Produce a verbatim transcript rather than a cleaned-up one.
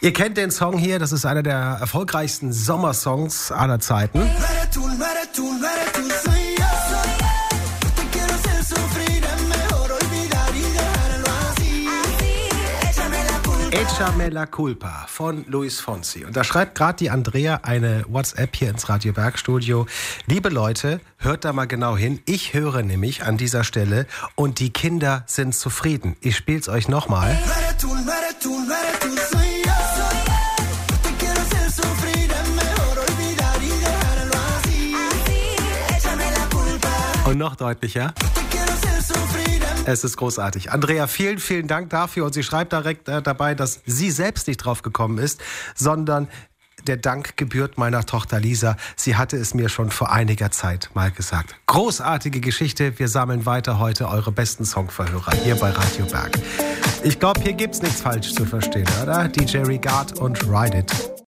Ihr kennt den Song hier, das ist einer der erfolgreichsten Sommersongs aller Zeiten. Échame la culpa von Luis Fonsi. Und da schreibt gerade die Andrea eine WhatsApp hier ins Radio Bergstudio. Liebe Leute, hört da mal genau hin. Ich höre nämlich an dieser Stelle und die Kinder sind zufrieden. Ich spiel's euch nochmal. Und noch deutlicher. Es ist großartig. Andrea, vielen, vielen Dank dafür. Und sie schreibt direkt äh, dabei, dass sie selbst nicht drauf gekommen ist, sondern der Dank gebührt meiner Tochter Lisa. Sie hatte es mir schon vor einiger Zeit mal gesagt. Großartige Geschichte. Wir sammeln weiter heute eure besten Songverhörer hier bei Radio Berg. Ich glaube, hier gibt's nichts falsch zu verstehen, oder? D J Regard und Ride It.